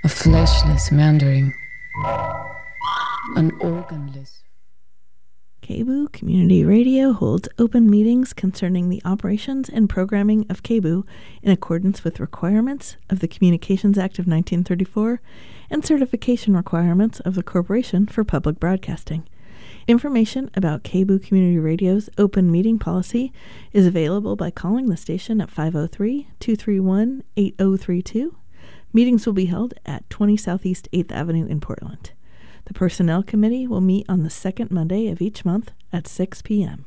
a fleshless meandering, an organless. KBOO Community Radio holds open meetings concerning the operations and programming of KBOO in accordance with requirements of the Communications Act of 1934 and certification requirements of the Corporation for Public Broadcasting. Information about KBOO Community Radio's open meeting policy is available by calling the station at 503-231-8032. Meetings will be held at 20 Southeast 8th Avenue in Portland. The Personnel Committee will meet on the second Monday of each month at 6 p.m.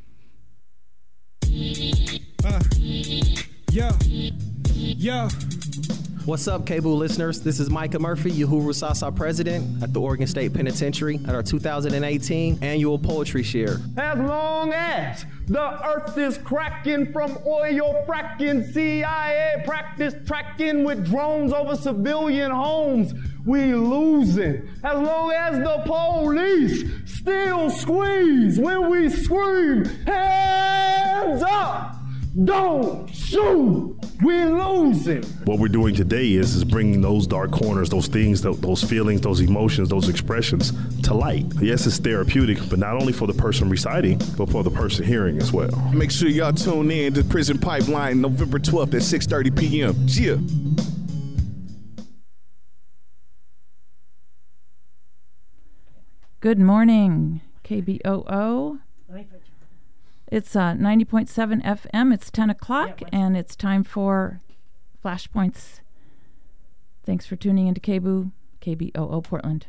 What's up, KBOO listeners? This is Micah Murphy, Uhuru Sasa president at the Oregon State Penitentiary at our 2018 annual Poetry Share. As long as the earth is cracking from oil fracking, CIA practice tracking with drones over civilian homes, we losing. As long as the police still squeeze when we scream, hands up, don't shoot, we losing. What we're doing today is bringing those dark corners, those things, those feelings, those emotions, those expressions to light. Yes, it's therapeutic, but not only for the person reciting, but for the person hearing as well. Make sure y'all tune in to Prison Pipeline November 12th at 6:30 p.m. Yeah. Good morning, KBOO. It's 90.7 FM. It's 10 o'clock, and it's time for Flashpoints. Thanks for tuning into KBOO Portland.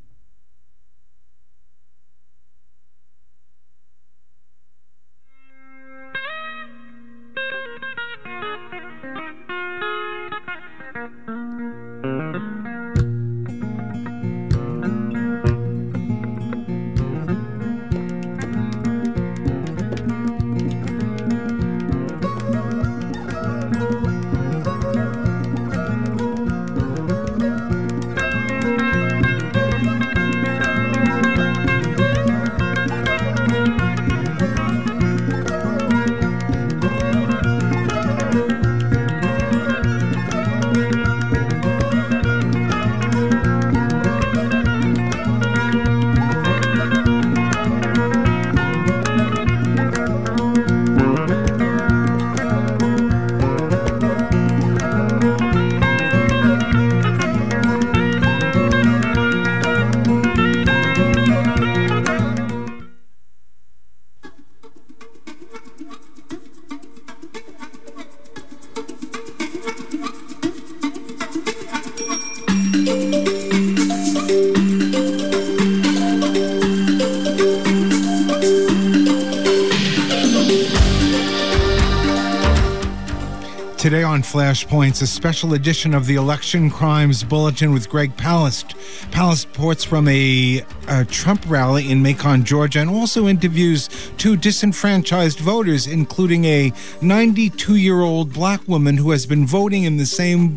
Today on Flashpoints, a special edition of the Election Crimes Bulletin with Greg Palast. Palast reports from a Trump rally in Macon, Georgia, and also interviews two disenfranchised voters, including a 92-year-old black woman who has been voting in the same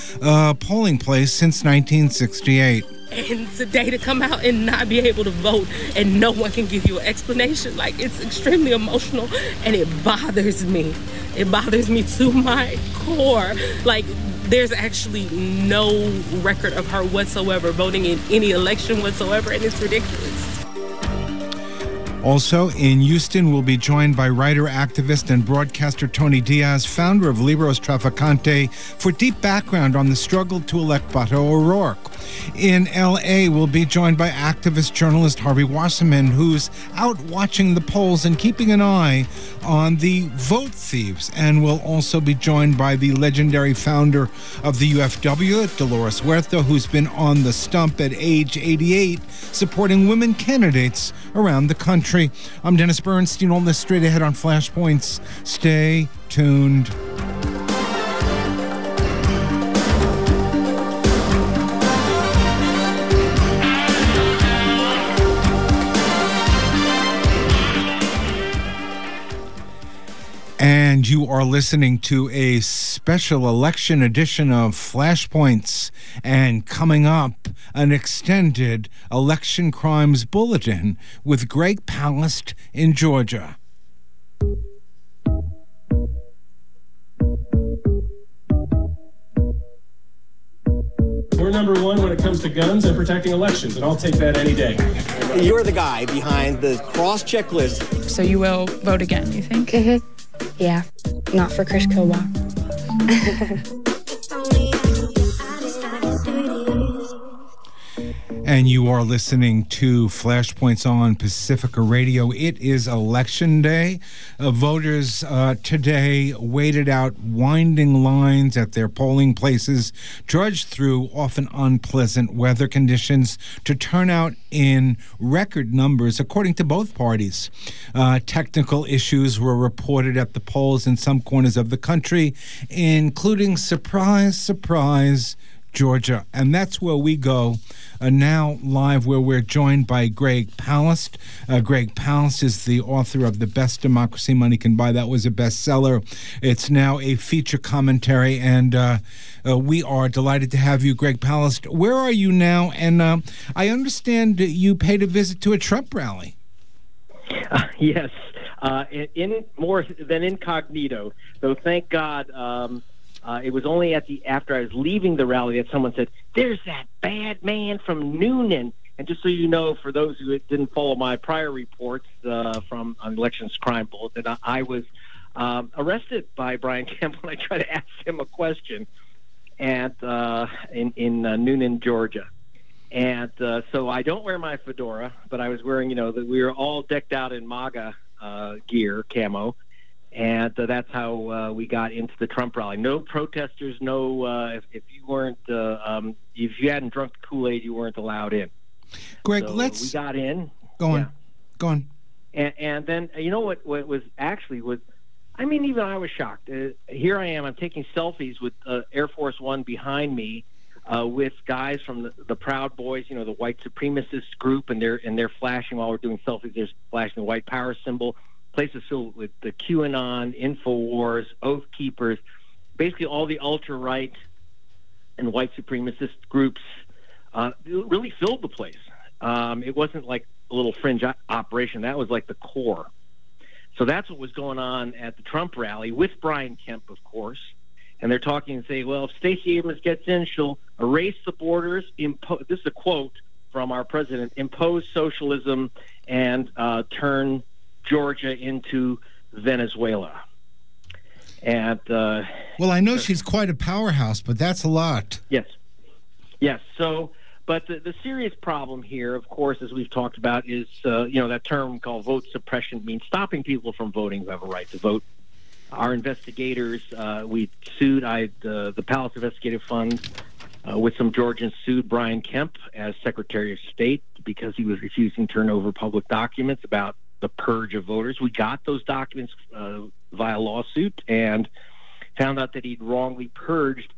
polling place since 1968. And today to come out and not be able to vote and no one can give you an explanation, like, it's extremely emotional and it bothers me. It bothers me to my core. Like, there's actually no record of her whatsoever voting in any election whatsoever, and it's ridiculous. Also in Houston, we'll be joined by writer, activist, and broadcaster Tony Diaz, founder of Libros Traficante, for deep background on the struggle to elect Beto O'Rourke. In L.A., we'll be joined by activist journalist Harvey Wasserman, who's out watching the polls and keeping an eye on the vote thieves. And we'll also be joined by the legendary founder of the UFW, Dolores Huerta, who's been on the stump at age 88, supporting women candidates around the country. I'm Dennis Bernstein. All this straight ahead on Flashpoints. Stay tuned. And you are listening to a special election edition of Flashpoints. And coming up, an extended Election Crimes Bulletin with Greg Palast in Georgia. We're number one when it comes to guns and protecting elections, and I'll take that any day. You're the guy behind the cross checklist. So you will vote again, you think? Mm-hmm. Yeah, not for Chris Kobach. And you are listening to Flashpoints on Pacifica Radio. It is Election Day. Voters today waited out winding lines at their polling places, trudged through often unpleasant weather conditions to turn out in record numbers, according to both parties. Technical issues were reported at the polls in some corners of the country, including, surprise, surprise, Georgia. And that's where we go now live, where we're joined by Greg Palast. Greg Palast is the author of The Best Democracy Money Can Buy. That was a bestseller. It's now a feature commentary, and we are delighted to have you, Greg Palast. Where are you now? And I understand you paid a visit to a Trump rally. Yes, in more than incognito. So thank God. It was only after I was leaving the rally that someone said, "There's that bad man from Noonan." And just so you know, for those who didn't follow my prior reports from Elections Crime Bulletin, I was arrested by Brian Kemp when I tried to ask him a question in Noonan, Georgia. And so I don't wear my fedora, but I was wearing, that we were all decked out in MAGA gear, camo. And that's how we got into the Trump rally. No protesters, no. If you weren't, if you hadn't drunk the Kool-Aid, you weren't allowed in. Greg, so we got in. Go on. And then what was actually was, even I was shocked. Here I am. I'm taking selfies with Air Force One behind me, with guys from the Proud Boys, the white supremacist group, and they're flashing while we're doing selfies. They're flashing the white power symbol. Places filled with the QAnon, InfoWars, Oath Keepers, basically all the ultra-right and white supremacist groups really filled the place. It wasn't like a little fringe operation. That was like the core. So that's what was going on at the Trump rally with Brian Kemp, of course. And they're talking and saying, well, if Stacey Abrams gets in, she'll erase the borders. This is a quote from our president, impose socialism and turn Georgia into Venezuela. And well, I know she's quite a powerhouse, but that's a lot. Yes. So, but the serious problem here, of course, as we've talked about, is that term called vote suppression means stopping people from voting who have a right to vote. Our investigators, we sued the Palace Investigative Fund with some Georgians sued Brian Kemp as Secretary of State because he was refusing to turn over public documents about the purge of voters. We got those documents via lawsuit and found out that he'd wrongly purged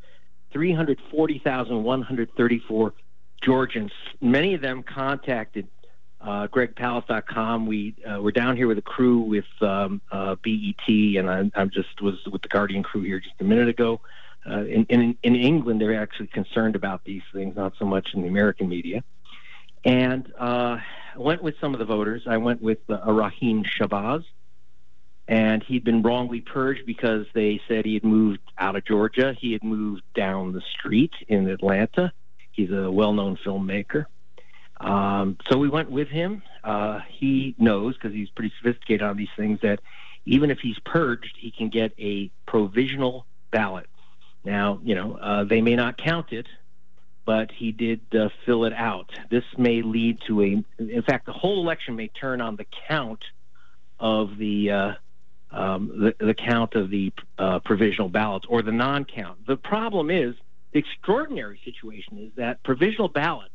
340,134 Georgians. Many of them contacted GregPalast.com. We were down here with a crew with BET, and I just was with the Guardian crew here just a minute ago. In England, they're actually concerned about these things, not so much in the American media. And I went with some of the voters. I went with Raheem Shabazz, and he'd been wrongly purged because they said he had moved out of Georgia. He had moved down the street in Atlanta. He's a well-known filmmaker. So we went with him. He knows, because he's pretty sophisticated on these things, that even if he's purged, he can get a provisional ballot. Now, they may not count it, but he did fill it out. This may lead to in fact, the whole election may turn on the count of the count of the provisional ballots or the non-count. The problem is, the extraordinary situation is that provisional ballots,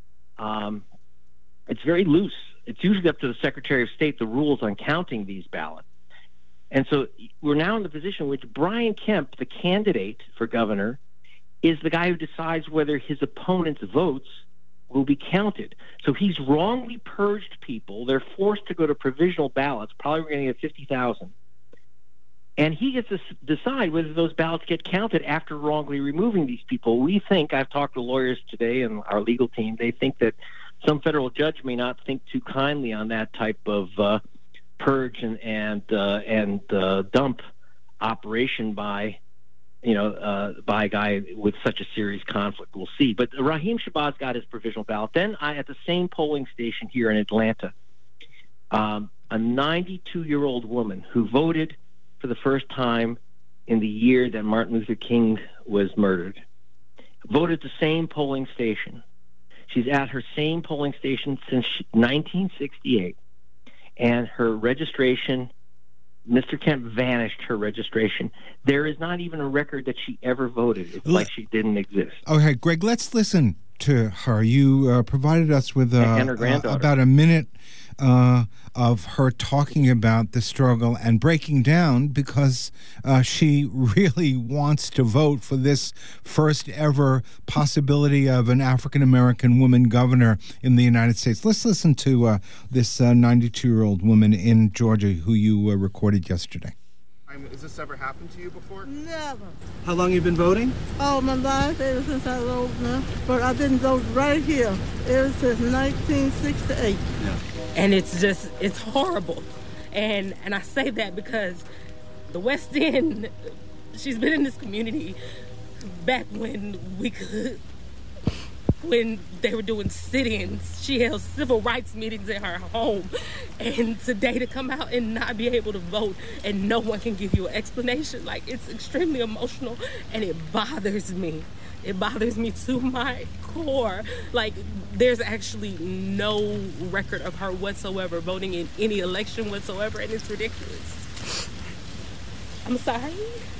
it's very loose. It's usually up to the Secretary of State, the rules on counting these ballots. And so we're now in the position in which Brian Kemp, the candidate for governor, is the guy who decides whether his opponent's votes will be counted. So he's wrongly purged people. They're forced to go to provisional ballots. Probably we're going to get 50,000. And he gets to decide whether those ballots get counted after wrongly removing these people. We think, I've talked to lawyers today and our legal team, they think that some federal judge may not think too kindly on that type of purge and dump operation by by a guy with such a serious conflict. We'll see. But Raheem Shabazz got his provisional ballot. Then at the same polling station here in Atlanta, a 92-year-old woman who voted for the first time in the year that Martin Luther King was murdered, voted the same polling station. She's at her same polling station since 1968. And her registration, Mr. Kemp vanished her registration. There is not even a record that she ever voted. It's like she didn't exist. Okay, Greg, let's listen to her. You provided us with and her granddaughter. About a minute of her talking about the struggle and breaking down because she really wants to vote for this first ever possibility of an African-American woman governor in the United States. Let's listen to this 92-year-old woman in Georgia who you recorded yesterday. Has this ever happened to you before? Never. How long you been voting? All my life, ever since I was old enough. But I've been voting right here ever since 1968. Yeah. And it's horrible. And I say that because the West End, she's been in this community back when they were doing sit-ins. She held civil rights meetings in her home. And today to come out and not be able to vote and no one can give you an explanation, like, it's extremely emotional and it bothers me. It bothers me to my core. Like, there's actually no record of her whatsoever voting in any election whatsoever, and it's ridiculous. I'm sorry.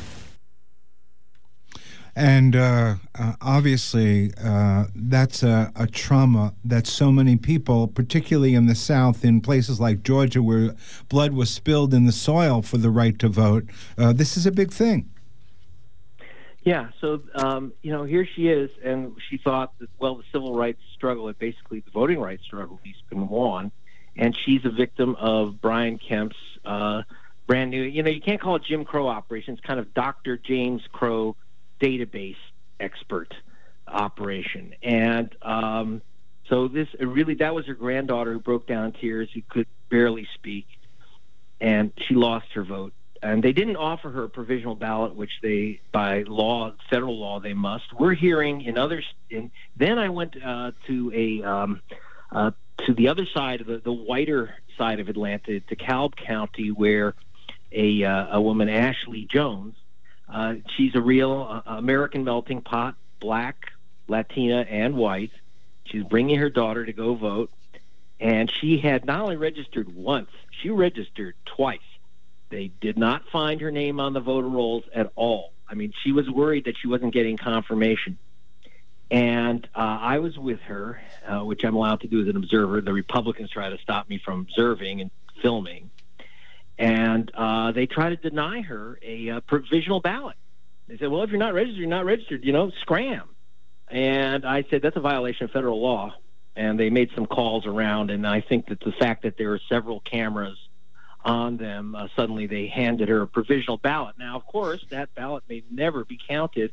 And obviously, that's a trauma that so many people, particularly in the South, in places like Georgia, where blood was spilled in the soil for the right to vote, this is a big thing. Yeah, so, here she is, and she thought that, well, the civil rights struggle, basically the voting rights struggle, has been won, and she's a victim of Brian Kemp's brand new, you can't call it Jim Crow operation, it's kind of Dr. James Crow database expert operation. And so that was her granddaughter who broke down in tears, who could barely speak, and she lost her vote. And they didn't offer her a provisional ballot, which they, by law, federal law, they must. We're hearing in others. Then I went to the other side of the whiter side of Atlanta, to DeKalb County, where a woman, Ashley Jones, she's a real American melting pot, black, Latina, and white. She's bringing her daughter to go vote, and she had not only registered once, she registered twice. They did not find her name on the voter rolls at all. I mean, she was worried that she wasn't getting confirmation. And I was with her, which I'm allowed to do as an observer. The Republicans try to stop me from observing and filming. And they try to deny her a provisional ballot. They said, well, if you're not registered, you're not registered, scram. And I said, that's a violation of federal law. And they made some calls around, and I think that the fact that there were several cameras on them, suddenly they handed her a provisional ballot. Now, of course, that ballot may never be counted.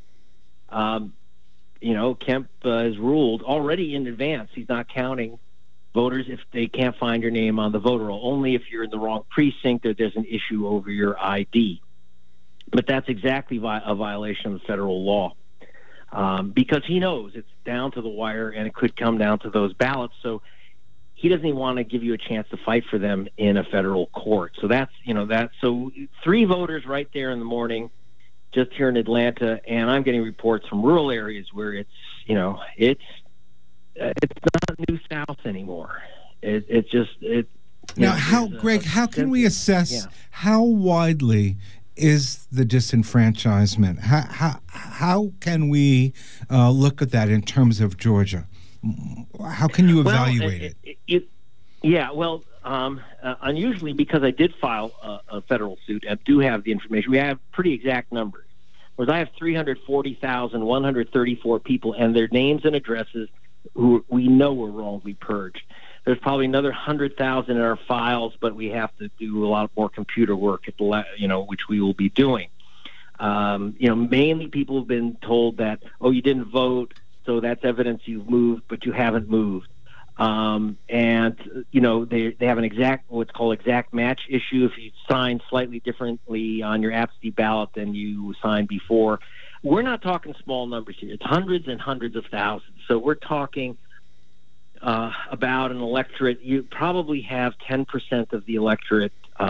Kemp has ruled already in advance he's not counting voters if they can't find your name on the voter roll, only if you're in the wrong precinct or there's an issue over your ID. But that's exactly a violation of federal law, because he knows it's down to the wire and it could come down to those ballots. So he doesn't even want to give you a chance to fight for them in a federal court. So that's, so 3 voters right there in the morning, just here in Atlanta, and I'm getting reports from rural areas where it's not New South anymore. Greg, how can we assess how widely is the disenfranchisement? How can we look at that in terms of Georgia? How can you evaluate it? Unusually, because I did file a federal suit, I do have the information. We have pretty exact numbers. Whereas I have 340,134 people and their names and addresses who we know were wrongly purged. There's probably another 100,000 in our files, but we have to do a lot more computer work, which we will be doing. Mainly people have been told that, you didn't vote, so that's evidence you've moved, but you haven't moved. And you know, they have what's called exact match issue. If you sign slightly differently on your absentee ballot than you signed before, we're not talking small numbers here. It's hundreds and hundreds of thousands. So we're talking about an electorate. You probably have 10% of the electorate.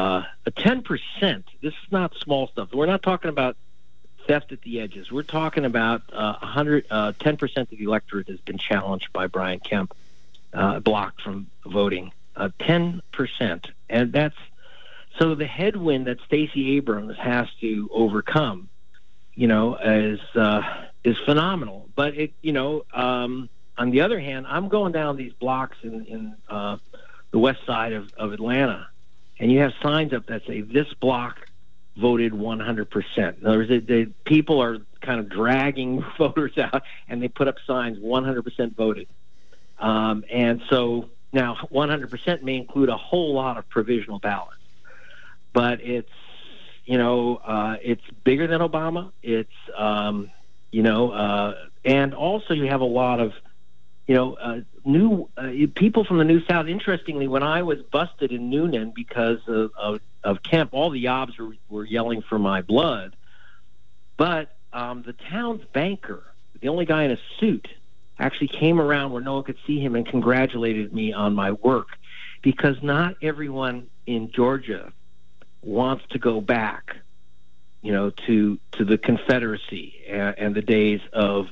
10%. This is not small stuff. We're not talking about theft at the edges. We're talking about 10% of the electorate has been challenged by Brian Kemp, blocked from voting. 10%, and that's so the headwind that Stacey Abrams has to overcome. You know, is phenomenal. But it, you know, on the other hand, I'm going down these blocks in the west side of Atlanta, and you have signs up that say this block voted 100%. In other words, the people are kind of dragging voters out, and they put up signs 100% voted. And so now 100% may include a whole lot of provisional ballots, but it's, you know, it's bigger than Obama. It's, you know, and also you have a lot of, you know, new people from the New South. Interestingly, when I was busted in Noonan because of Kemp, all the Yobs were yelling for my blood. But the town's banker, the only guy in a suit, actually came around where no one could see him and congratulated me on my work, because not everyone in Georgia wants to go back, you know, to the Confederacy and the days of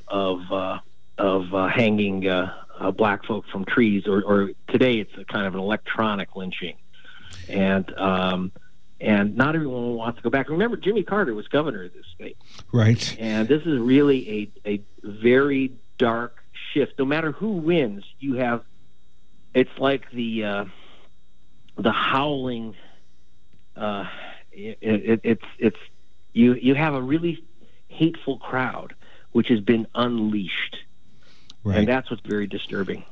hanging black folk from trees, or today it's a kind of an electronic lynching, and not everyone wants to go back. Remember, Jimmy Carter was governor of this state, right? And this is really a very dark shift. No matter who wins, you have, it's like the howling. It's you have a really hateful crowd which has been unleashed, right. And that's what's very disturbing.